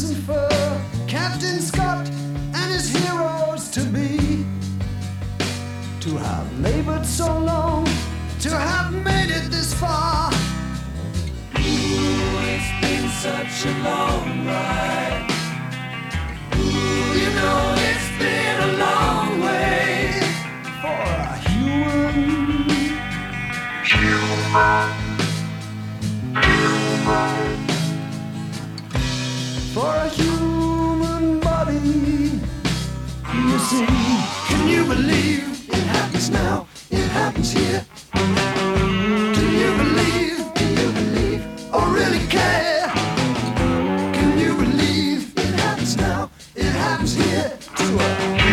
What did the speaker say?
and fur, Captain Scott and his heroes to be. To have labored so long, to have made it this far. Ooh, it's been such a long ride. Ooh, you know it's been a long way For a human. For a human body. You see, can you believe it happens now? It happens here. Do you believe, or really care? Can you believe it happens now? It happens here to a